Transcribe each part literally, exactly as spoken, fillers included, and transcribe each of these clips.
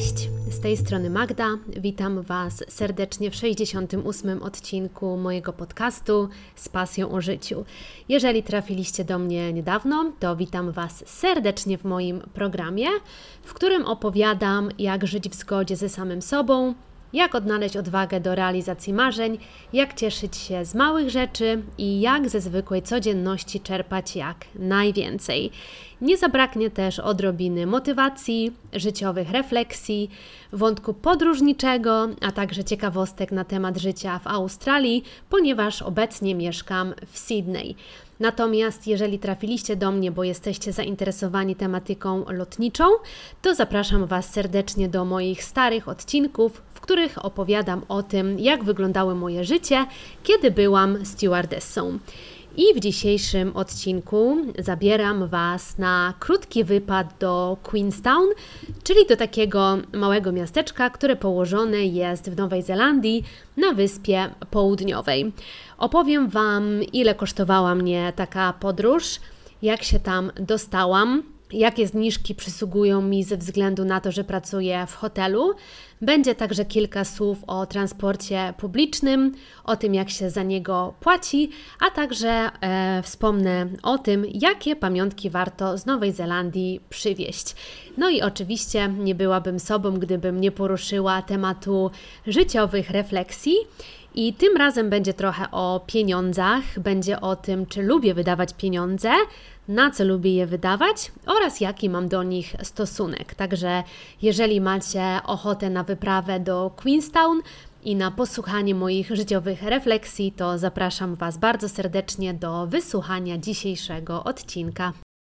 Cześć, z tej strony Magda. Witam Was serdecznie w sześćdziesiątym ósmym odcinku mojego podcastu Z pasją o życiu. Jeżeli trafiliście do mnie niedawno, to witam Was serdecznie w moim programie, w którym opowiadam, jak żyć w zgodzie ze samym sobą, jak odnaleźć odwagę do realizacji marzeń, jak cieszyć się z małych rzeczy i jak ze zwykłej codzienności czerpać jak najwięcej. Nie zabraknie też odrobiny motywacji, życiowych refleksji, wątku podróżniczego, a także ciekawostek na temat życia w Australii, ponieważ obecnie mieszkam w Sydney. Natomiast jeżeli trafiliście do mnie, bo jesteście zainteresowani tematyką lotniczą, to zapraszam Was serdecznie do moich starych odcinków, w których opowiadam o tym, jak wyglądało moje życie, kiedy byłam stewardessą. I w dzisiejszym odcinku zabieram Was na krótki wypad do Queenstown, czyli do takiego małego miasteczka, które położone jest w Nowej Zelandii na Wyspie Południowej. Opowiem Wam, ile kosztowała mnie taka podróż, jak się tam dostałam, jakie zniżki przysługują mi ze względu na to, że pracuję w hotelu. Będzie także kilka słów o transporcie publicznym, o tym, jak się za niego płaci, a także e, wspomnę o tym, jakie pamiątki warto z Nowej Zelandii przywieźć. No i oczywiście nie byłabym sobą, gdybym nie poruszyła tematu życiowych refleksji. I tym razem będzie trochę o pieniądzach, będzie o tym, czy lubię wydawać pieniądze, na co lubię je wydawać oraz jaki mam do nich stosunek. Także jeżeli macie ochotę na wyprawę do Queenstown i na posłuchanie moich życiowych refleksji, to zapraszam Was bardzo serdecznie do wysłuchania dzisiejszego odcinka.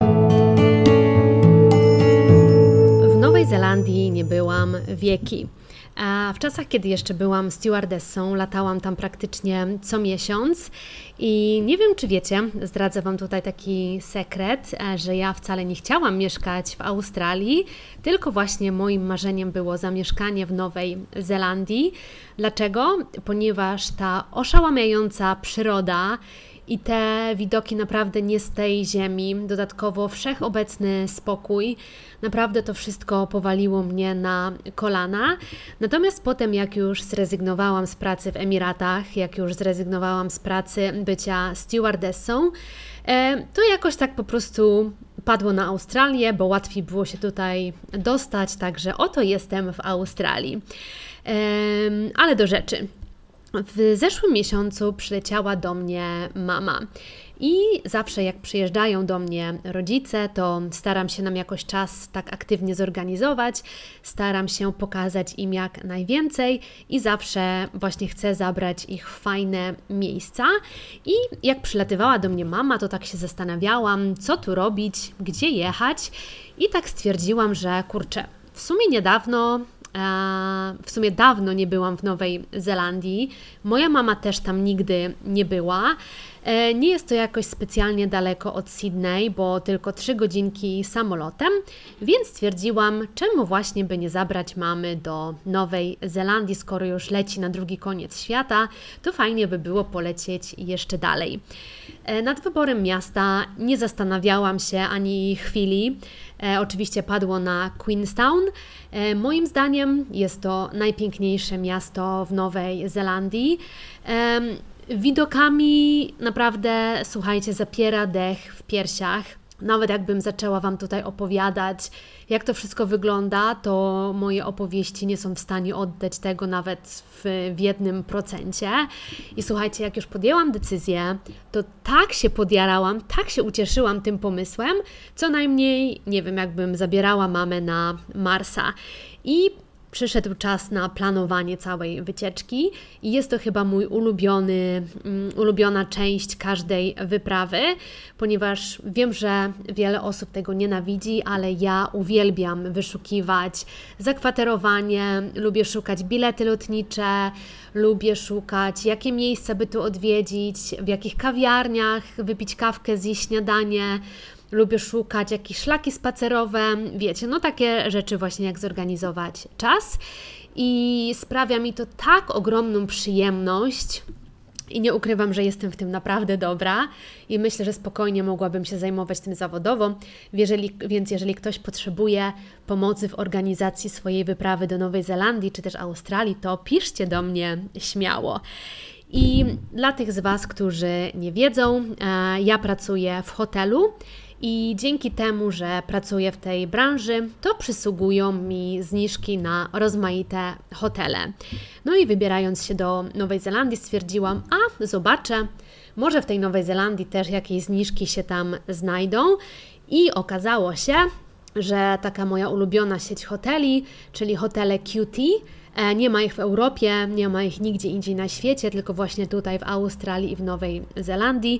W Nowej Zelandii nie byłam wieki. A w czasach, kiedy jeszcze byłam stewardessą, latałam tam praktycznie co miesiąc i nie wiem, czy wiecie, zdradzę Wam tutaj taki sekret, że ja wcale nie chciałam mieszkać w Australii, tylko właśnie moim marzeniem było zamieszkanie w Nowej Zelandii. Dlaczego? Ponieważ ta oszałamiająca przyroda i te widoki naprawdę nie z tej ziemi, dodatkowo wszechobecny spokój, naprawdę to wszystko powaliło mnie na kolana. Natomiast potem, jak już zrezygnowałam z pracy w Emiratach, jak już zrezygnowałam z pracy bycia stewardessą, to jakoś tak po prostu padło na Australię, bo łatwiej było się tutaj dostać, także oto jestem w Australii. Ale do rzeczy. W zeszłym miesiącu przyleciała do mnie mama i zawsze jak przyjeżdżają do mnie rodzice, to staram się nam jakoś czas tak aktywnie zorganizować, staram się pokazać im jak najwięcej i zawsze właśnie chcę zabrać ich w fajne miejsca. I jak przylatywała do mnie mama, to tak się zastanawiałam, co tu robić, gdzie jechać i tak stwierdziłam, że kurczę, w sumie niedawno W sumie dawno nie byłam w Nowej Zelandii. Moja mama też tam nigdy nie była. Nie jest to jakoś specjalnie daleko od Sydney, bo tylko trzy godzinki samolotem, więc stwierdziłam, czemu właśnie by nie zabrać mamy do Nowej Zelandii, skoro już leci na drugi koniec świata, to fajnie by było polecieć jeszcze dalej. Nad wyborem miasta nie zastanawiałam się ani chwili. E, oczywiście padło na Queenstown. E, moim zdaniem jest to najpiękniejsze miasto w Nowej Zelandii. E, widokami naprawdę, słuchajcie, zapiera dech w piersiach. Nawet jakbym zaczęła Wam tutaj opowiadać, jak to wszystko wygląda, to moje opowieści nie są w stanie oddać tego nawet w, w jednym procencie. I słuchajcie, jak już podjęłam decyzję, to tak się podjarałam, tak się ucieszyłam tym pomysłem, co najmniej, nie wiem, jakbym zabierała mamę na Marsa. I przyszedł czas na planowanie całej wycieczki i jest to chyba mój ulubiony, um, ulubiona część każdej wyprawy, ponieważ wiem, że wiele osób tego nienawidzi, ale ja uwielbiam wyszukiwać zakwaterowanie, lubię szukać bilety lotnicze, lubię szukać, jakie miejsca by tu odwiedzić, w jakich kawiarniach wypić kawkę, zjeść śniadanie. Lubię szukać jakieś szlaki spacerowe, wiecie, no takie rzeczy właśnie jak zorganizować czas i sprawia mi to tak ogromną przyjemność, I nie ukrywam, że jestem w tym naprawdę dobra i myślę, że spokojnie mogłabym się zajmować tym zawodowo, jeżeli, więc jeżeli ktoś potrzebuje pomocy w organizacji swojej wyprawy do Nowej Zelandii czy też Australii, to piszcie do mnie śmiało. I dla tych z Was, którzy nie wiedzą, ja pracuję w hotelu i dzięki temu, że pracuję w tej branży, to przysługują mi zniżki na rozmaite hotele. No i wybierając się do Nowej Zelandii stwierdziłam, a zobaczę, może w tej Nowej Zelandii też jakieś zniżki się tam znajdą i okazało się, że taka moja ulubiona sieć hoteli, czyli hotele Q T, nie ma ich w Europie, nie ma ich nigdzie indziej na świecie, tylko właśnie tutaj w Australii i w Nowej Zelandii.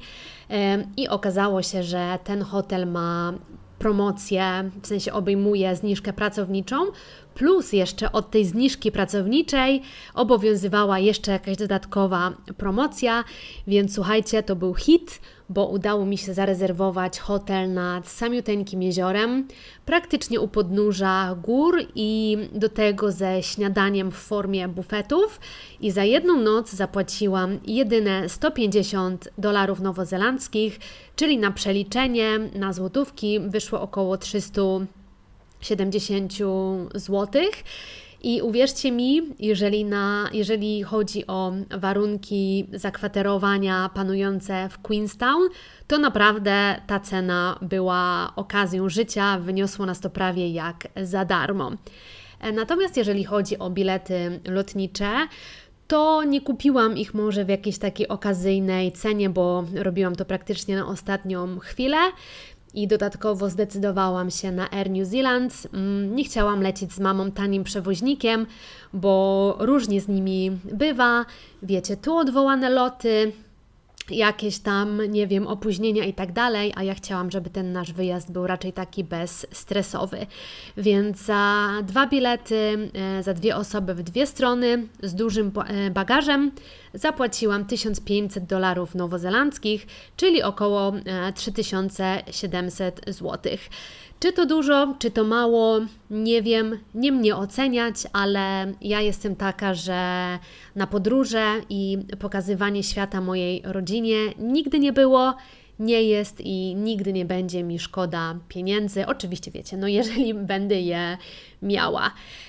I okazało się, że ten hotel ma promocję, w sensie obejmuje zniżkę pracowniczą, plus jeszcze od tej zniżki pracowniczej obowiązywała jeszcze jakaś dodatkowa promocja, więc słuchajcie, to był hit, bo udało mi się zarezerwować hotel nad samiuteńkim jeziorem, praktycznie u podnóża gór i do tego ze śniadaniem w formie bufetów i za jedną noc zapłaciłam jedyne sto pięćdziesiąt dolarów nowozelandzkich, czyli na przeliczenie na złotówki wyszło około trzysta siedemdziesiąt złotych. I uwierzcie mi, jeżeli, na, jeżeli chodzi o warunki zakwaterowania panujące w Queenstown, to naprawdę ta cena była okazją życia, wyniosło nas to prawie jak za darmo. Natomiast jeżeli chodzi o bilety lotnicze, to nie kupiłam ich może w jakiejś takiej okazyjnej cenie, bo robiłam to praktycznie na ostatnią chwilę. I dodatkowo zdecydowałam się na Air New Zealand. Nie chciałam lecieć z mamą tanim przewoźnikiem, bo różnie z nimi bywa. Wiecie, tu odwołane loty, jakieś tam, nie wiem, opóźnienia i tak dalej, a ja chciałam, żeby ten nasz wyjazd był raczej taki bezstresowy. Więc za dwa bilety, za dwie osoby w dwie strony z dużym bagażem zapłaciłam tysiąc pięćset dolarów nowozelandzkich, czyli około trzy tysiące siedemset złotych. Czy to dużo, czy to mało, nie wiem, nie mnie oceniać, ale ja jestem taka, że na podróże i pokazywanie świata mojej rodzinie nigdy nie było, nie jest i nigdy nie będzie mi szkoda pieniędzy. Oczywiście wiecie, no jeżeli będę je miała.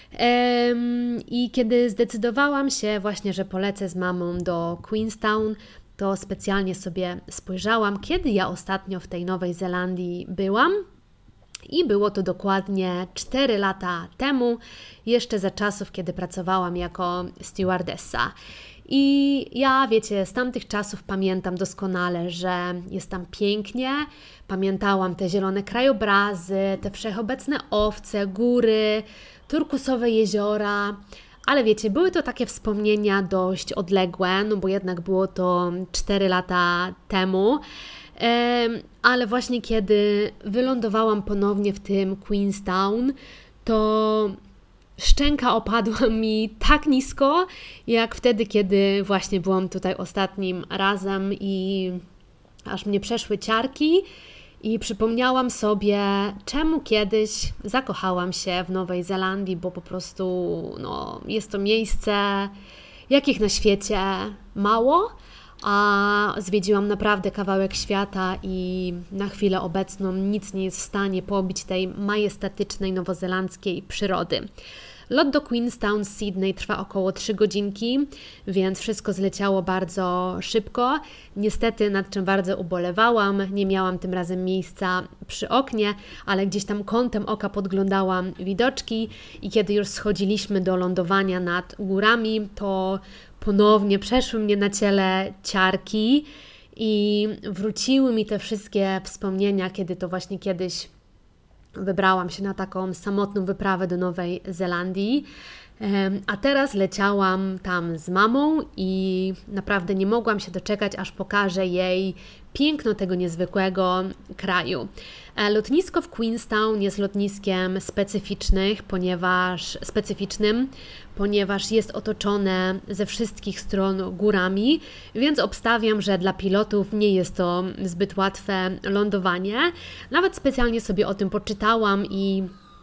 Ehm, I kiedy zdecydowałam się właśnie, że polecę z mamą do Queenstown, to specjalnie sobie spojrzałam, kiedy ja ostatnio w tej Nowej Zelandii byłam. I było to dokładnie cztery lata temu, jeszcze za czasów, kiedy pracowałam jako stewardessa. I ja, wiecie, z tamtych czasów pamiętam doskonale, że jest tam pięknie, pamiętałam te zielone krajobrazy, te wszechobecne owce, góry, turkusowe jeziora, ale wiecie, były to takie wspomnienia dość odległe, no bo jednak było to cztery lata temu. Ale właśnie kiedy wylądowałam ponownie w tym Queenstown, to szczęka opadła mi tak nisko, jak wtedy, kiedy właśnie byłam tutaj ostatnim razem i aż mnie przeszły ciarki i przypomniałam sobie, czemu kiedyś zakochałam się w Nowej Zelandii, bo po prostu no, jest to miejsce, jakich na świecie mało, a zwiedziłam naprawdę kawałek świata i na chwilę obecną nic nie jest w stanie pobić tej majestatycznej nowozelandzkiej przyrody. Lot do Queenstown z Sydney trwa około trzy godzinki, więc wszystko zleciało bardzo szybko. Niestety, nad czym bardzo ubolewałam, nie miałam tym razem miejsca przy oknie, ale gdzieś tam kątem oka podglądałam widoczki i kiedy już schodziliśmy do lądowania nad górami, to ponownie przeszły mnie na ciele ciarki i wróciły mi te wszystkie wspomnienia, kiedy to właśnie kiedyś wybrałam się na taką samotną wyprawę do Nowej Zelandii, a teraz leciałam tam z mamą i naprawdę nie mogłam się doczekać, aż pokażę jej piękno tego niezwykłego kraju. Lotnisko w Queenstown jest lotniskiem specyficznych, ponieważ, specyficznym, ponieważ jest otoczone ze wszystkich stron górami, więc obstawiam, że dla pilotów nie jest to zbyt łatwe lądowanie. Nawet specjalnie sobie o tym poczytałam i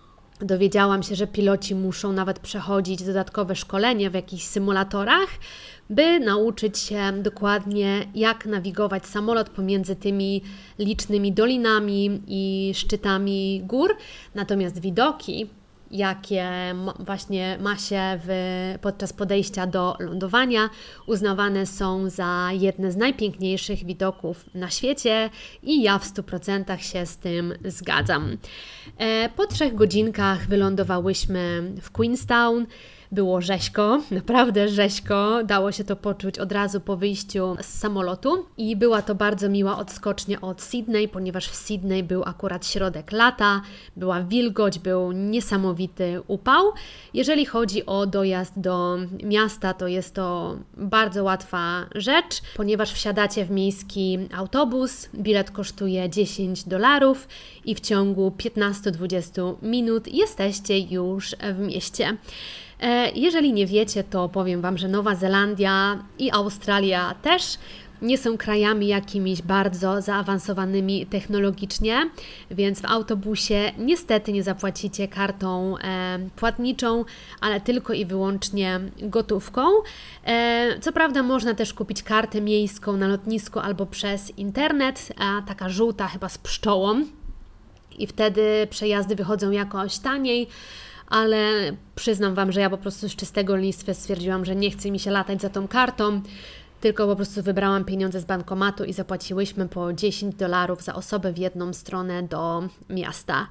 Dowiedziałam się, że piloci muszą nawet przechodzić dodatkowe szkolenie w jakichś symulatorach, by nauczyć się dokładnie, jak nawigować samolot pomiędzy tymi licznymi dolinami i szczytami gór. Natomiast widoki, jakie właśnie ma się w, podczas podejścia do lądowania, uznawane są za jedne z najpiękniejszych widoków na świecie i ja w stu procentach się z tym zgadzam. Po trzech godzinkach wylądowałyśmy w Queenstown. Było rzeźko, naprawdę rzeźko, dało się to poczuć od razu po wyjściu z samolotu i była to bardzo miła odskocznia od Sydney, ponieważ w Sydney był akurat środek lata, była wilgoć, był niesamowity upał. Jeżeli chodzi o dojazd do miasta, to jest to bardzo łatwa rzecz, ponieważ wsiadacie w miejski autobus, bilet kosztuje dziesięć dolarów i w ciągu piętnaście do dwudziestu minut jesteście już w mieście. Jeżeli nie wiecie, to powiem Wam, że Nowa Zelandia i Australia też nie są krajami jakimiś bardzo zaawansowanymi technologicznie, więc w autobusie niestety nie zapłacicie kartą e, płatniczą, ale tylko i wyłącznie gotówką. E, co prawda można też kupić kartę miejską na lotnisku albo przez internet, a taka żółta chyba z pszczołą i wtedy przejazdy wychodzą jakoś taniej, ale przyznam Wam, że ja po prostu z czystego lenistwa stwierdziłam, że nie chce mi się latać za tą kartą, tylko po prostu wybrałam pieniądze z bankomatu i zapłaciłyśmy po dziesięć dolarów za osobę w jedną stronę do miasta.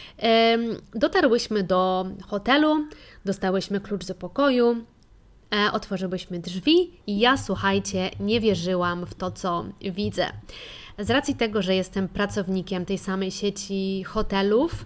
Dotarłyśmy do hotelu, dostałyśmy klucz do pokoju, otworzyłyśmy drzwi i ja, słuchajcie, nie wierzyłam w to, co widzę. Z racji tego, że jestem pracownikiem tej samej sieci hotelów,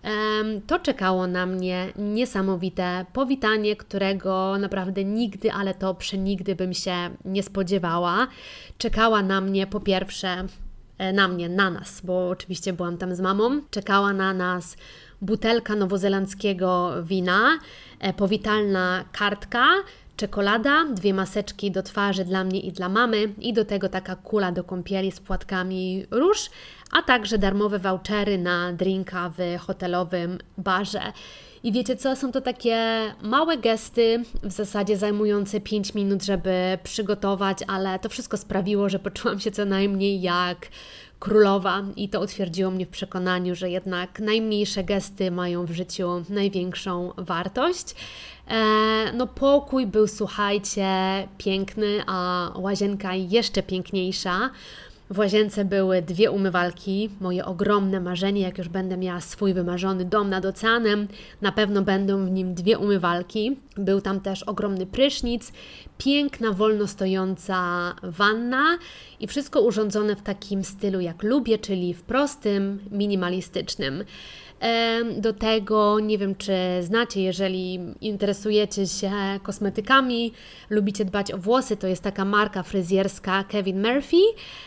to czekało na mnie niesamowite powitanie, którego naprawdę nigdy, ale to przenigdy bym się nie spodziewała. Czekała na mnie po pierwsze, na mnie, na nas, bo oczywiście byłam tam z mamą, czekała na nas butelka nowozelandzkiego wina, powitalna kartka, czekolada, dwie maseczki do twarzy dla mnie i dla mamy i do tego taka kula do kąpieli z płatkami róż, a także darmowe vouchery na drinka w hotelowym barze. I wiecie co, są to takie małe gesty, w zasadzie zajmujące pięć minut, żeby przygotować, ale to wszystko sprawiło, że poczułam się co najmniej jak królowa i to utwierdziło mnie w przekonaniu, że jednak najmniejsze gesty mają w życiu największą wartość. E, no pokój był, słuchajcie, piękny, a łazienka jeszcze piękniejsza. W łazience były dwie umywalki, moje ogromne marzenie, jak już będę miała swój wymarzony dom nad oceanem, na pewno będą w nim dwie umywalki. Był tam też ogromny prysznic, piękna, wolno stojąca wanna i wszystko urządzone w takim stylu, jak lubię, czyli w prostym, minimalistycznym. Do tego, nie wiem czy znacie, jeżeli interesujecie się kosmetykami, lubicie dbać o włosy, to jest taka marka fryzjerska Kevin Murphy,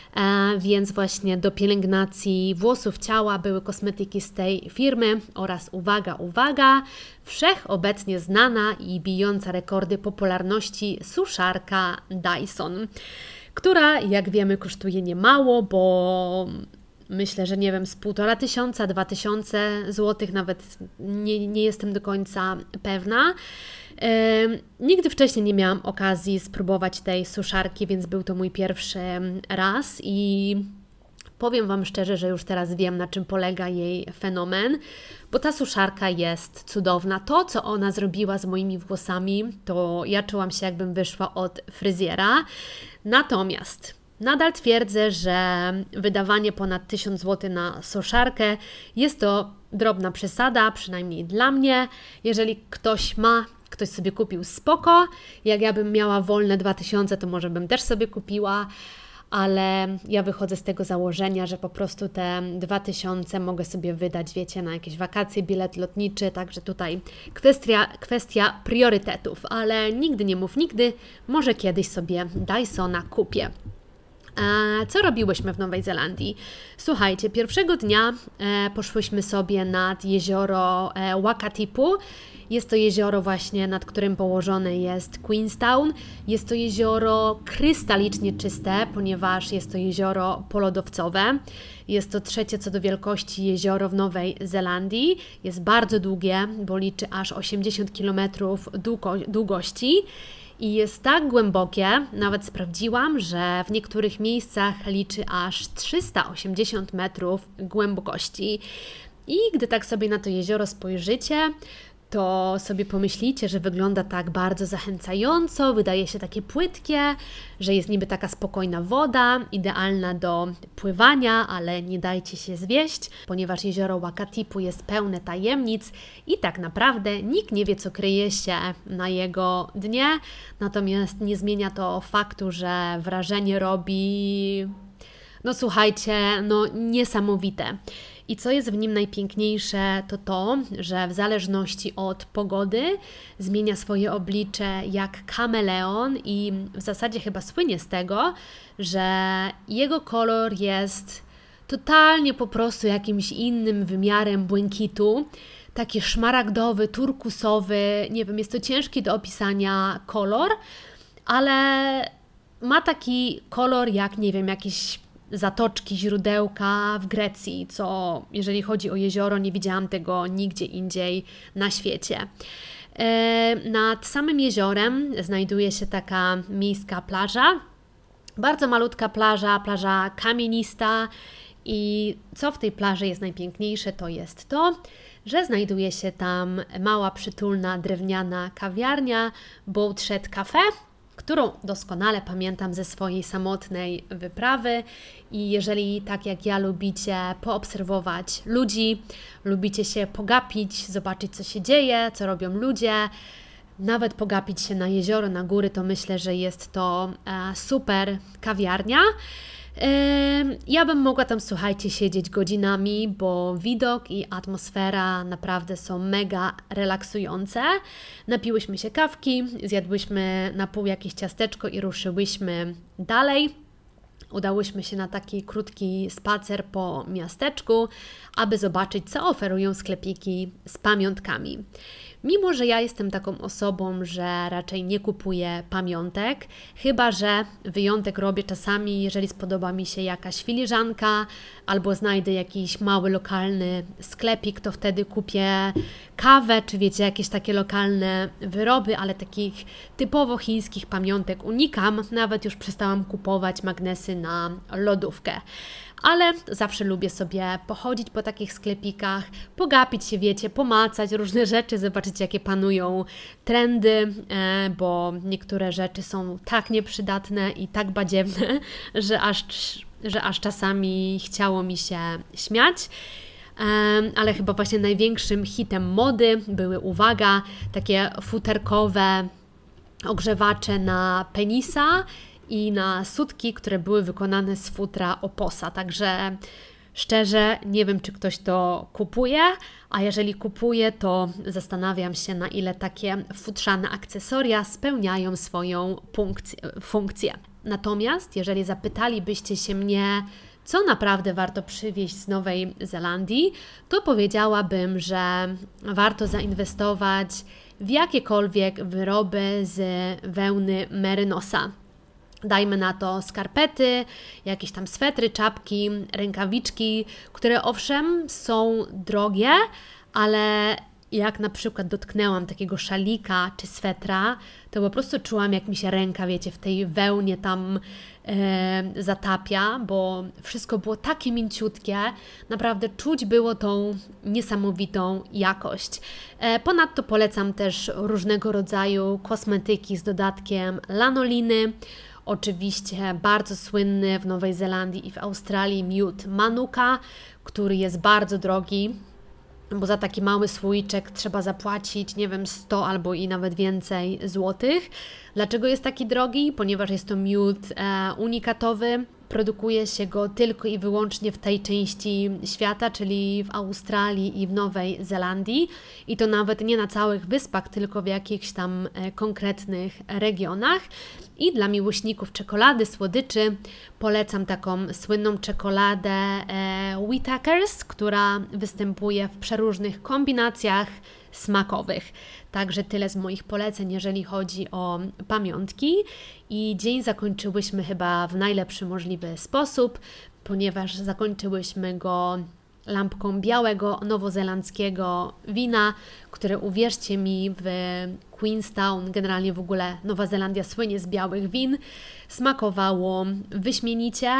więc właśnie do pielęgnacji włosów, ciała były kosmetyki z tej firmy oraz uwaga, uwaga, wszechobecnie znana i bijąca rekordy popularności suszarka Dyson, która, jak wiemy, kosztuje niemało, bo myślę, że nie wiem, z półtora tysiąca, dwa tysiące złotych, nawet nie, nie jestem do końca pewna. Yy, nigdy wcześniej nie miałam okazji spróbować tej suszarki, więc był to mój pierwszy raz i powiem Wam szczerze, że już teraz wiem, na czym polega jej fenomen, bo ta suszarka jest cudowna. To, co ona zrobiła z moimi włosami, to ja czułam się, jakbym wyszła od fryzjera. Natomiast nadal twierdzę, że wydawanie ponad tysiąc złotych na suszarkę jest to drobna przesada, przynajmniej dla mnie. Jeżeli ktoś ma, ktoś sobie kupił, spoko. Jak ja bym miała wolne dwa tysiące, to może bym też sobie kupiła, ale ja wychodzę z tego założenia, że po prostu te dwa tysiące mogę sobie wydać, wiecie, na jakieś wakacje, bilet lotniczy, także tutaj kwestia, kwestia priorytetów, ale nigdy nie mów nigdy, może kiedyś sobie Dysona kupię. Co robiłyśmy w Nowej Zelandii? Słuchajcie, pierwszego dnia e, poszłyśmy sobie nad jezioro e, Wakatipu. Jest to jezioro właśnie, nad którym położone jest Queenstown. Jest to jezioro krystalicznie czyste, ponieważ jest to jezioro polodowcowe. Jest to trzecie co do wielkości jezioro w Nowej Zelandii. Jest bardzo długie, bo liczy aż osiemdziesiąt kilometrów długo, długości. I jest tak głębokie, nawet sprawdziłam, że w niektórych miejscach liczy aż trzysta osiemdziesiąt metrów głębokości. I gdy tak sobie na to jezioro spojrzycie, to sobie pomyślicie, że wygląda tak bardzo zachęcająco, wydaje się takie płytkie, że jest niby taka spokojna woda, idealna do pływania, ale nie dajcie się zwieść, ponieważ jezioro Wakatipu jest pełne tajemnic i tak naprawdę nikt nie wie, co kryje się na jego dnie, natomiast nie zmienia to faktu, że wrażenie robi, no słuchajcie, no niesamowite. I co jest w nim najpiękniejsze, to to, że w zależności od pogody zmienia swoje oblicze jak kameleon i w zasadzie chyba słynie z tego, że jego kolor jest totalnie po prostu jakimś innym wymiarem błękitu, taki szmaragdowy, turkusowy, nie wiem, jest to ciężki do opisania kolor, ale ma taki kolor jak, nie wiem, jakiś zatoczki, źródełka w Grecji, co jeżeli chodzi o jezioro, nie widziałam tego nigdzie indziej na świecie. E, nad samym jeziorem znajduje się taka miejska plaża, bardzo malutka plaża, plaża kamienista i co w tej plaży jest najpiękniejsze, to jest to, że znajduje się tam mała, przytulna, drewniana kawiarnia Boatshed Cafe, którą doskonale pamiętam ze swojej samotnej wyprawy i jeżeli tak jak ja lubicie poobserwować ludzi, lubicie się pogapić, zobaczyć co się dzieje, co robią ludzie, nawet pogapić się na jezioro, na góry, to myślę, że jest to super kawiarnia. Ja bym mogła tam, słuchajcie, siedzieć godzinami, bo widok i atmosfera naprawdę są mega relaksujące. Napiłyśmy się kawki, zjadłyśmy na pół jakieś ciasteczko i ruszyłyśmy dalej. Udałyśmy się na taki krótki spacer po miasteczku, aby zobaczyć, co oferują sklepiki z pamiątkami. Mimo że ja jestem taką osobą, że raczej nie kupuję pamiątek, chyba że wyjątek robię czasami, jeżeli spodoba mi się jakaś filiżanka albo znajdę jakiś mały lokalny sklepik, to wtedy kupię kawę, czy wiecie, jakieś takie lokalne wyroby, ale takich typowo chińskich pamiątek unikam. Nawet już przestałam kupować magnesy na lodówkę. Ale zawsze lubię sobie pochodzić po takich sklepikach, pogapić się, wiecie, pomacać różne rzeczy, zobaczyć jakie panują trendy, bo niektóre rzeczy są tak nieprzydatne i tak badziewne, że aż, że aż czasami chciało mi się śmiać. Ale chyba właśnie największym hitem mody były, uwaga, takie futerkowe ogrzewacze na penisa i na sutki, które były wykonane z futra oposa. Także szczerze nie wiem, czy ktoś to kupuje, a jeżeli kupuje, to zastanawiam się, na ile takie futrzane akcesoria spełniają swoją funkcję. Natomiast jeżeli zapytalibyście się mnie, co naprawdę warto przywieźć z Nowej Zelandii, to powiedziałabym, że warto zainwestować w jakiekolwiek wyroby z wełny merynosa. Dajmy na to skarpety, jakieś tam swetry, czapki, rękawiczki, które owszem są drogie, ale jak na przykład dotknęłam takiego szalika czy swetra, to po prostu czułam, jak mi się ręka, wiecie, w tej wełnie tam e, zatapia, bo wszystko było takie mięciutkie, naprawdę czuć było tą niesamowitą jakość. E, ponadto polecam też różnego rodzaju kosmetyki z dodatkiem lanoliny. Oczywiście bardzo słynny w Nowej Zelandii i w Australii miód Manuka, który jest bardzo drogi, bo za taki mały słoiczek trzeba zapłacić, nie wiem, sto albo i nawet więcej złotych. Dlaczego jest taki drogi? Ponieważ jest to miód e, unikatowy. Produkuje się go tylko i wyłącznie w tej części świata, czyli w Australii i w Nowej Zelandii. I to nawet nie na całych wyspach, tylko w jakichś tam e, konkretnych regionach. I dla miłośników czekolady, słodyczy polecam taką słynną czekoladę e, Whitakers, która występuje w przeróżnych kombinacjach smakowych. Także tyle z moich poleceń, jeżeli chodzi o pamiątki. I dzień zakończyłyśmy chyba w najlepszy możliwy sposób. ponieważ zakończyłyśmy go lampką białego, nowozelandzkiego wina, które, uwierzcie mi, w Queenstown, generalnie w ogóle Nowa Zelandia słynie z białych win, smakowało wyśmienicie.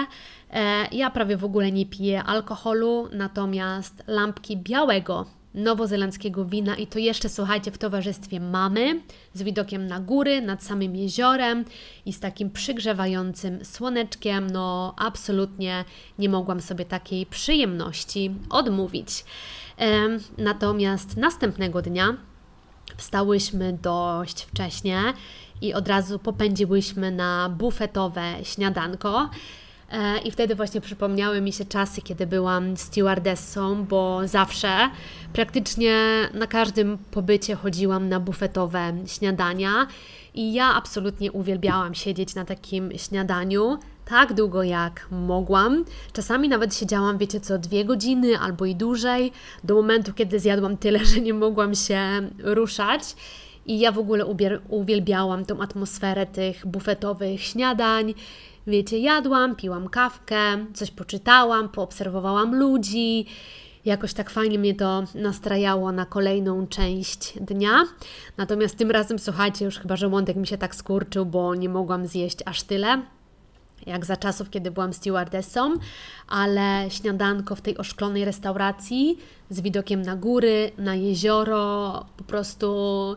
Ja prawie w ogóle nie piję alkoholu, natomiast lampki białego, nowozelandzkiego wina i to jeszcze, słuchajcie, w towarzystwie mamy, z widokiem na góry, nad samym jeziorem i z takim przygrzewającym słoneczkiem, no absolutnie nie mogłam sobie takiej przyjemności odmówić. Ehm, natomiast następnego dnia wstałyśmy dość wcześnie i od razu popędziłyśmy na bufetowe śniadanko. I wtedy właśnie przypomniały mi się czasy, kiedy byłam stewardessą, bo zawsze, praktycznie na każdym pobycie chodziłam na bufetowe śniadania i ja absolutnie uwielbiałam siedzieć na takim śniadaniu tak długo jak mogłam. Czasami nawet siedziałam, wiecie co, dwie godziny albo i dłużej, do momentu, kiedy zjadłam tyle, że nie mogłam się ruszać. I ja w ogóle uwielbiałam tą atmosferę tych bufetowych śniadań. Wiecie, jadłam, piłam kawkę, coś poczytałam, poobserwowałam ludzi. Jakoś tak fajnie mnie to nastrajało na kolejną część dnia. Natomiast tym razem, słuchajcie, już chyba żołądek mi się tak skurczył, bo nie mogłam zjeść aż tyle, jak za czasów, kiedy byłam stewardessą, ale śniadanko w tej oszklonej restauracji z widokiem na góry, na jezioro, po prostu...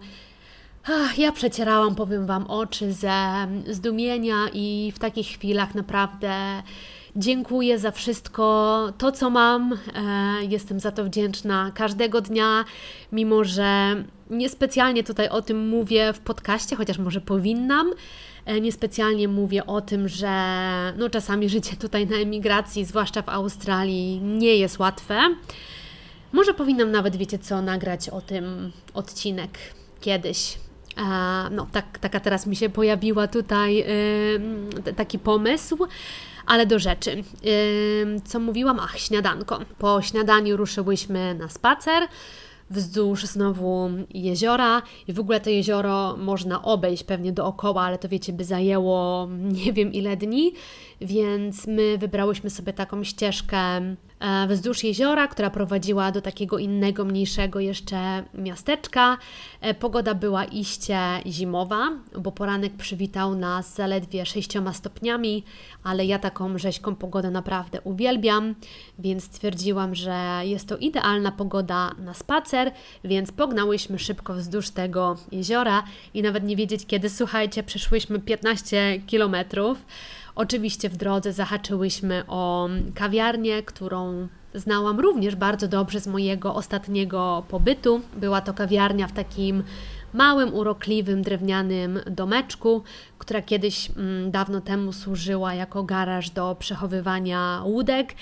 Ach, ja przecierałam, powiem Wam, oczy ze zdumienia i w takich chwilach naprawdę dziękuję za wszystko to, co mam. E, jestem za to wdzięczna każdego dnia, mimo że niespecjalnie tutaj o tym mówię w podcaście, chociaż może powinnam. E, niespecjalnie mówię o tym, że no, czasami życie tutaj na emigracji, zwłaszcza w Australii, nie jest łatwe. Może powinnam nawet, wiecie co, nagrać o tym odcinek kiedyś. No, tak, taka teraz mi się pojawiła tutaj yy, taki pomysł, ale do rzeczy. Yy, co mówiłam? Ach, śniadanko. Po śniadaniu ruszyłyśmy na spacer wzdłuż znowu jeziora i w ogóle to jezioro można obejść pewnie dookoła, ale to wiecie, by zajęło nie wiem ile dni, więc my wybrałyśmy sobie taką ścieżkę wzdłuż jeziora, która prowadziła do takiego innego, mniejszego jeszcze miasteczka. Pogoda była iście zimowa, bo poranek przywitał nas zaledwie sześcioma stopniami, ale ja taką rzeźką pogodę naprawdę uwielbiam, więc stwierdziłam, że jest to idealna pogoda na spacer, więc pognałyśmy szybko wzdłuż tego jeziora i nawet nie wiedzieć kiedy, słuchajcie, przeszłyśmy piętnaście kilometrów. Oczywiście w drodze zahaczyłyśmy o kawiarnię, którą znałam również bardzo dobrze z mojego ostatniego pobytu. Była to kawiarnia w takim małym, urokliwym, drewnianym domeczku, która kiedyś mm, dawno temu służyła jako garaż do przechowywania łódek.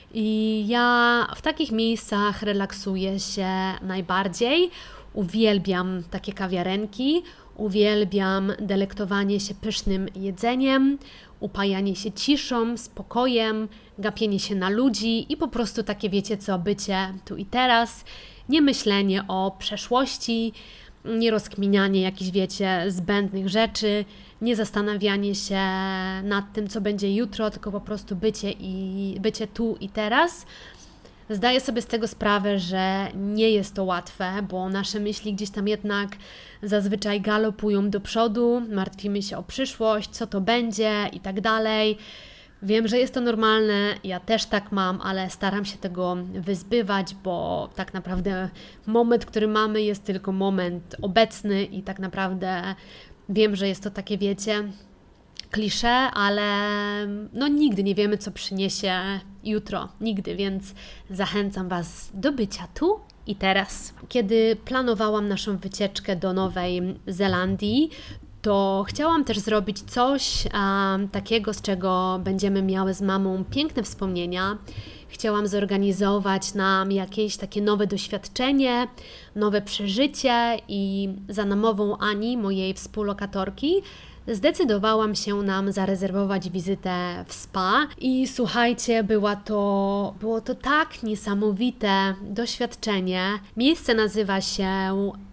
I ja w takich miejscach relaksuję się najbardziej. Uwielbiam takie kawiarenki, uwielbiam delektowanie się pysznym jedzeniem, upajanie się ciszą, spokojem, gapienie się na ludzi i po prostu takie, wiecie co, bycie tu i teraz, nie myślenie o przeszłości, nie rozkminianie jakichś, wiecie, zbędnych rzeczy, nie zastanawianie się nad tym, co będzie jutro, tylko po prostu bycie i bycie tu i teraz. Zdaję sobie z tego sprawę, że nie jest to łatwe, bo nasze myśli gdzieś tam jednak zazwyczaj galopują do przodu, martwimy się o przyszłość, co to będzie i tak dalej. Wiem, że jest to normalne, ja też tak mam, ale staram się tego wyzbywać, bo tak naprawdę moment, który mamy, jest tylko moment obecny i tak naprawdę wiem, że jest to takie, wiecie, klisze, ale no nigdy nie wiemy, co przyniesie jutro, nigdy, więc zachęcam Was do bycia tu i teraz. Kiedy planowałam naszą wycieczkę do Nowej Zelandii, to chciałam też zrobić coś um, takiego, z czego będziemy miały z mamą piękne wspomnienia. Chciałam zorganizować nam jakieś takie nowe doświadczenie, nowe przeżycie i za namową Ani, mojej współlokatorki, zdecydowałam się nam zarezerwować wizytę w spa i słuchajcie, była to, było to tak niesamowite doświadczenie. Miejsce nazywa się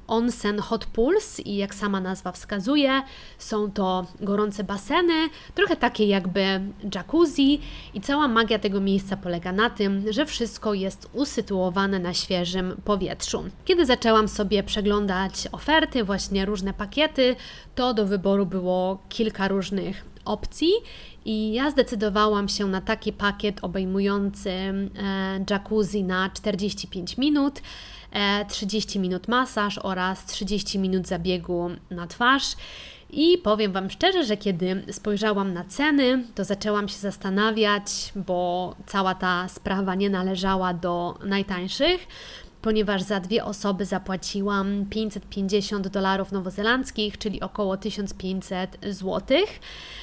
Onsen Hot Pools i jak sama nazwa wskazuje, są to gorące baseny, trochę takie jakby jacuzzi i cała magia tego miejsca polega na tym, że wszystko jest usytuowane na świeżym powietrzu. Kiedy zaczęłam sobie przeglądać oferty, właśnie różne pakiety, to do wyboru było kilka różnych opcji i ja zdecydowałam się na taki pakiet obejmujący jacuzzi na czterdzieści pięć minut, trzydzieści minut masaż oraz trzydzieści minut zabiegu na twarz. I powiem Wam szczerze, że kiedy spojrzałam na ceny, to zaczęłam się zastanawiać, bo cała ta sprawa nie należała do najtańszych, ponieważ za dwie osoby zapłaciłam pięćset pięćdziesiąt dolarów nowozelandzkich, czyli około tysiąc pięćset złotych.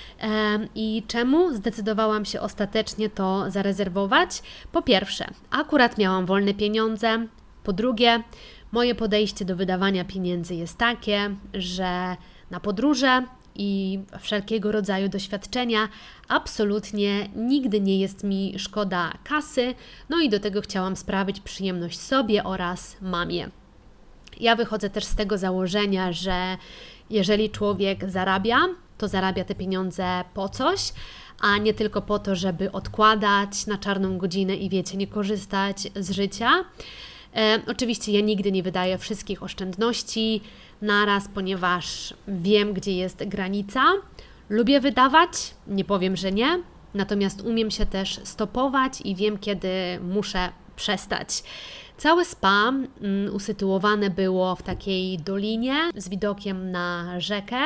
I czemu zdecydowałam się ostatecznie to zarezerwować? Po pierwsze, akurat miałam wolne pieniądze. Po drugie, moje podejście do wydawania pieniędzy jest takie, że na podróże i wszelkiego rodzaju doświadczenia absolutnie nigdy nie jest mi szkoda kasy, no i do tego chciałam sprawić przyjemność sobie oraz mamie. Ja wychodzę też z tego założenia, że jeżeli człowiek zarabia, to zarabia te pieniądze po coś, a nie tylko po to, żeby odkładać na czarną godzinę i wiecie, nie korzystać z życia. E, oczywiście ja nigdy nie wydaję wszystkich oszczędności naraz, ponieważ wiem, gdzie jest granica. Lubię wydawać, nie powiem, że nie, natomiast umiem się też stopować i wiem, kiedy muszę przestać. Całe spa mm, usytuowane było w takiej dolinie z widokiem na rzekę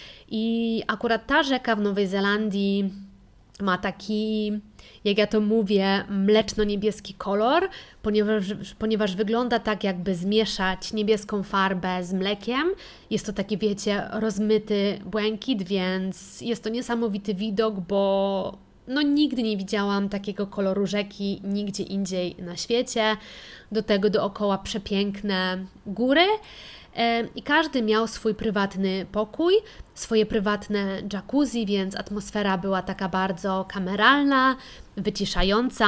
i akurat ta rzeka w Nowej Zelandii ma taki, jak ja to mówię, mleczno-niebieski kolor, ponieważ, ponieważ wygląda tak, jakby zmieszać niebieską farbę z mlekiem. Jest to taki, wiecie, rozmyty błękit, więc jest to niesamowity widok, bo no nigdy nie widziałam takiego koloru rzeki nigdzie indziej na świecie. Do tego dookoła przepiękne góry. I każdy miał swój prywatny pokój, swoje prywatne jacuzzi, więc atmosfera była taka bardzo kameralna, wyciszająca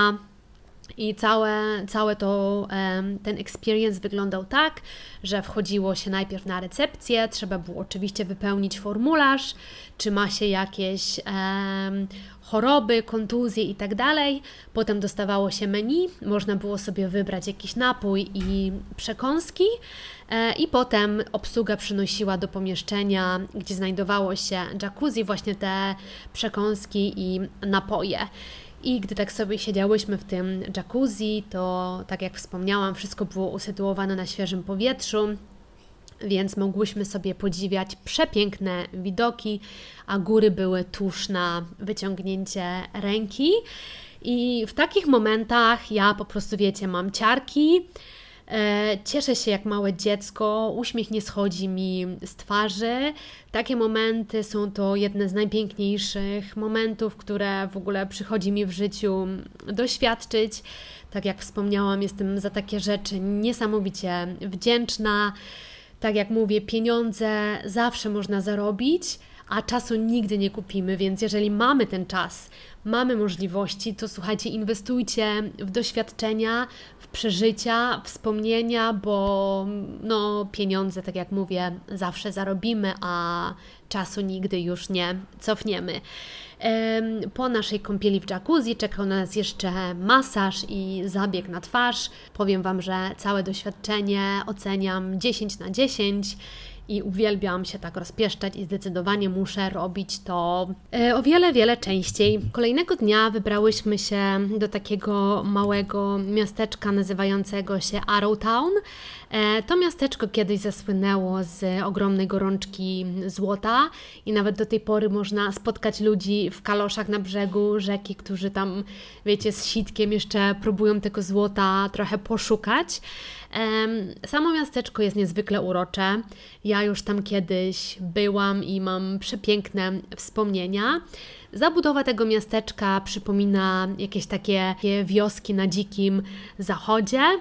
i całe, całe to, ten experience wyglądał tak, że wchodziło się najpierw na recepcję, trzeba było oczywiście wypełnić formularz, czy ma się jakieś um, choroby, kontuzje i tak dalej. Potem dostawało się menu, można było sobie wybrać jakiś napój i przekąski e, i potem obsługa przynosiła do pomieszczenia, gdzie znajdowało się jacuzzi, właśnie te przekąski i napoje. I gdy tak sobie siedziałyśmy w tym jacuzzi, to tak jak wspomniałam, wszystko było usytuowane na świeżym powietrzu, więc mogłyśmy sobie podziwiać przepiękne widoki, a góry były tuż na wyciągnięcie ręki. I w takich momentach ja po prostu, wiecie, mam ciarki, e, cieszę się jak małe dziecko, uśmiech nie schodzi mi z twarzy. Takie momenty są to jedne z najpiękniejszych momentów, które w ogóle przychodzi mi w życiu doświadczyć. Tak jak wspomniałam, jestem za takie rzeczy niesamowicie wdzięczna. Tak jak mówię, pieniądze zawsze można zarobić, a czasu nigdy nie kupimy, więc jeżeli mamy ten czas, mamy możliwości, to słuchajcie, inwestujcie w doświadczenia, w przeżycia, wspomnienia, bo no, pieniądze, tak jak mówię, zawsze zarobimy, a czasu nigdy już nie cofniemy. Po naszej kąpieli w jacuzzi czekał na nas jeszcze masaż i zabieg na twarz. Powiem Wam, że całe doświadczenie oceniam dziesięć na dziesięć i uwielbiam się tak rozpieszczać i zdecydowanie muszę robić to o wiele, wiele częściej. Kolejnego dnia wybrałyśmy się do takiego małego miasteczka nazywającego się Arrowtown. To miasteczko kiedyś zasłynęło z ogromnej gorączki złota i nawet do tej pory można spotkać ludzi w kaloszach na brzegu rzeki, którzy tam, wiecie, z sitkiem jeszcze próbują tego złota trochę poszukać. Samo miasteczko jest niezwykle urocze. Ja już tam kiedyś byłam i mam przepiękne wspomnienia. Zabudowa tego miasteczka przypomina jakieś takie wioski na dzikim zachodzie.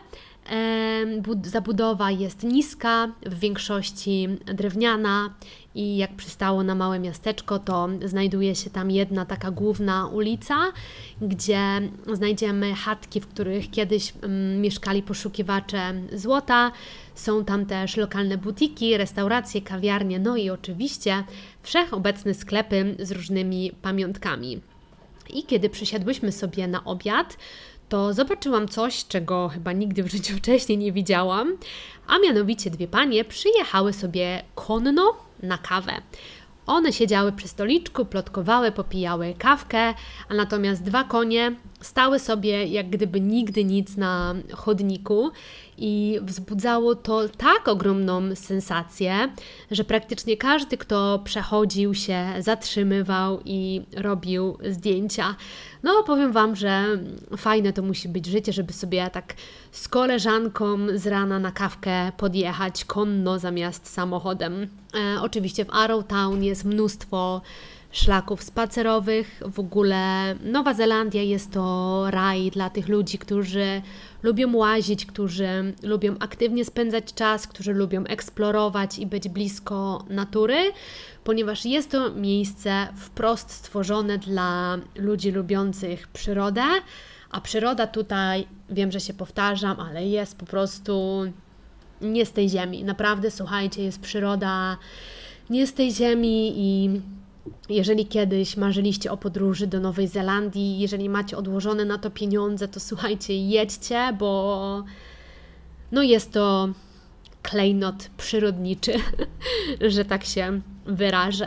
Zabudowa jest niska, w większości drewniana i jak przystało na małe miasteczko, to znajduje się tam jedna taka główna ulica, gdzie znajdziemy chatki, w których kiedyś mieszkali poszukiwacze złota. Są tam też lokalne butiki, restauracje, kawiarnie, no i oczywiście wszechobecne sklepy z różnymi pamiątkami. I kiedy przysiadłyśmy sobie na obiad, to zobaczyłam coś, czego chyba nigdy w życiu wcześniej nie widziałam, a mianowicie dwie panie przyjechały sobie konno na kawę. One siedziały przy stoliczku, plotkowały, popijały kawkę, a natomiast dwa konie stały sobie jak gdyby nigdy nic na chodniku i wzbudzało to tak ogromną sensację, że praktycznie każdy, kto przechodził się, zatrzymywał i robił zdjęcia. No powiem Wam, że fajne to musi być życie, żeby sobie tak z koleżanką z rana na kawkę podjechać konno zamiast samochodem. E, oczywiście w Arrowtown jest mnóstwo szlaków spacerowych. W ogóle Nowa Zelandia jest to raj dla tych ludzi, którzy lubią łazić, którzy lubią aktywnie spędzać czas, którzy lubią eksplorować i być blisko natury, ponieważ jest to miejsce wprost stworzone dla ludzi lubiących przyrodę, a przyroda tutaj, wiem, że się powtarzam, ale jest po prostu nie z tej ziemi. Naprawdę, słuchajcie, jest przyroda nie z tej ziemi i jeżeli kiedyś marzyliście o podróży do Nowej Zelandii, jeżeli macie odłożone na to pieniądze, to słuchajcie, jedźcie, bo no jest to klejnot przyrodniczy, że tak się wyrażę.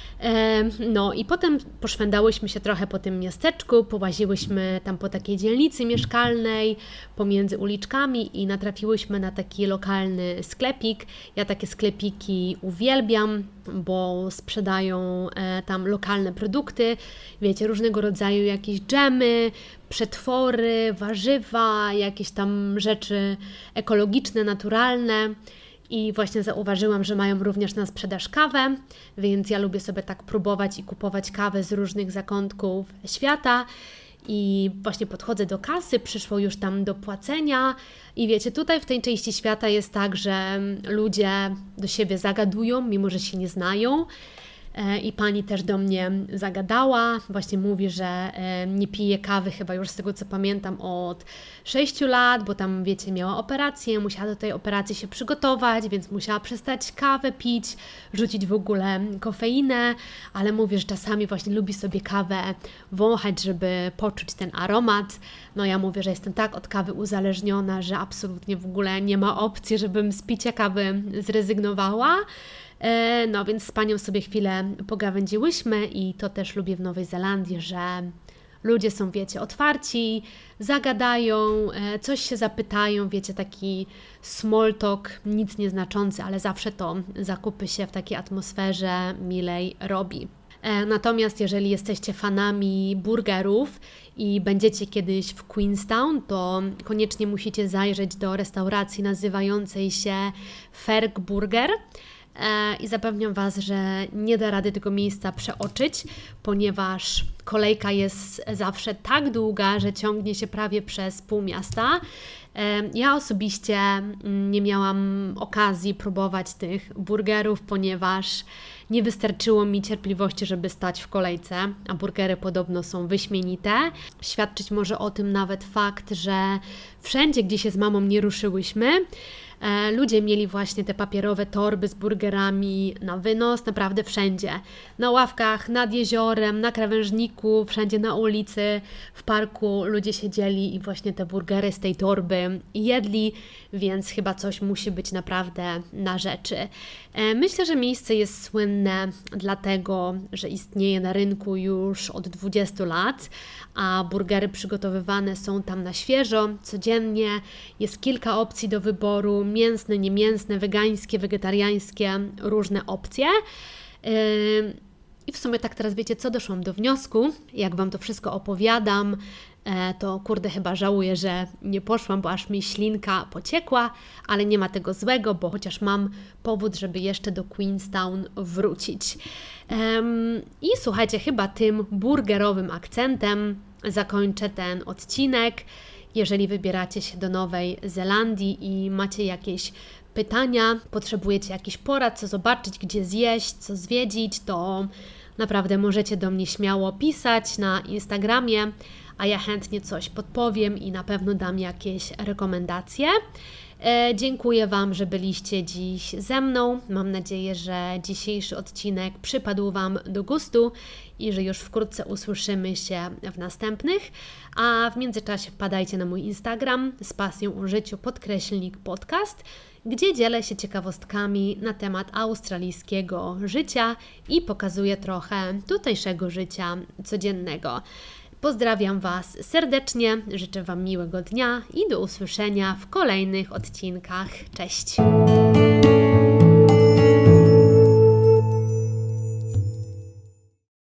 No i potem poszwędałyśmy się trochę po tym miasteczku, połaziłyśmy tam po takiej dzielnicy mieszkalnej, pomiędzy uliczkami i natrafiłyśmy na taki lokalny sklepik. Ja takie sklepiki uwielbiam, bo sprzedają tam lokalne produkty, wiecie, różnego rodzaju jakieś dżemy, przetwory, warzywa, jakieś tam rzeczy ekologiczne, naturalne. I właśnie zauważyłam, że mają również na sprzedaż kawę, więc ja lubię sobie tak próbować i kupować kawę z różnych zakątków świata. I właśnie podchodzę do kasy, przyszło już tam do płacenia i wiecie, tutaj w tej części świata jest tak, że ludzie do siebie zagadują, mimo że się nie znają. I pani też do mnie zagadała, właśnie mówi, że nie pije kawy chyba już z tego co pamiętam od sześciu lat, bo tam wiecie, miała operację, musiała do tej operacji się przygotować, więc musiała przestać kawę pić, rzucić w ogóle kofeinę, ale mówi, że czasami właśnie lubi sobie kawę wąchać, żeby poczuć ten aromat. No ja mówię, że jestem tak od kawy uzależniona, że absolutnie w ogóle nie ma opcji, żebym z picia kawy zrezygnowała. No więc z panią sobie chwilę pogawędziłyśmy i to też lubię w Nowej Zelandii, że ludzie są, wiecie, otwarci, zagadają, coś się zapytają, wiecie, taki small talk, nic nieznaczący, ale zawsze to zakupy się w takiej atmosferze milej robi. Natomiast jeżeli jesteście fanami burgerów i będziecie kiedyś w Queenstown, to koniecznie musicie zajrzeć do restauracji nazywającej się Ferg Burger. I zapewniam Was, że nie da rady tego miejsca przeoczyć, ponieważ kolejka jest zawsze tak długa, że ciągnie się prawie przez pół miasta. Ja osobiście nie miałam okazji próbować tych burgerów, ponieważ nie wystarczyło mi cierpliwości, żeby stać w kolejce, a burgery podobno są wyśmienite. Świadczyć może o tym nawet fakt, że wszędzie, gdzie się z mamą nie ruszyłyśmy, ludzie mieli właśnie te papierowe torby z burgerami na wynos, naprawdę wszędzie. Na ławkach, nad jeziorem, na krawężniku, wszędzie na ulicy, w parku ludzie siedzieli i właśnie te burgery z tej torby jedli, więc chyba coś musi być naprawdę na rzeczy. Myślę, że miejsce jest słynne dlatego, że istnieje na rynku już od dwudziestu lat, a burgery przygotowywane są tam na świeżo, codziennie. Jest kilka opcji do wyboru, mięsne, niemięsne, wegańskie, wegetariańskie, różne opcje. I w sumie tak teraz wiecie co, doszłam do wniosku, jak Wam to wszystko opowiadam, to kurde chyba żałuję, że nie poszłam, bo aż mi ślinka pociekła, ale nie ma tego złego, bo chociaż mam powód, żeby jeszcze do Queenstown wrócić. I słuchajcie, chyba tym burgerowym akcentem zakończę ten odcinek. Jeżeli wybieracie się do Nowej Zelandii i macie jakieś pytania, potrzebujecie jakichś porad, co zobaczyć, gdzie zjeść, co zwiedzić, to naprawdę możecie do mnie śmiało pisać na Instagramie, a ja chętnie coś podpowiem i na pewno dam jakieś rekomendacje. E, dziękuję Wam, że byliście dziś ze mną. Mam nadzieję, że dzisiejszy odcinek przypadł Wam do gustu i że już wkrótce usłyszymy się w następnych. A w międzyczasie wpadajcie na mój Instagram z pasją o życiu podkreślnik podcast, gdzie dzielę się ciekawostkami na temat australijskiego życia i pokazuję trochę tutejszego życia codziennego. Pozdrawiam Was serdecznie, życzę Wam miłego dnia i do usłyszenia w kolejnych odcinkach. Cześć!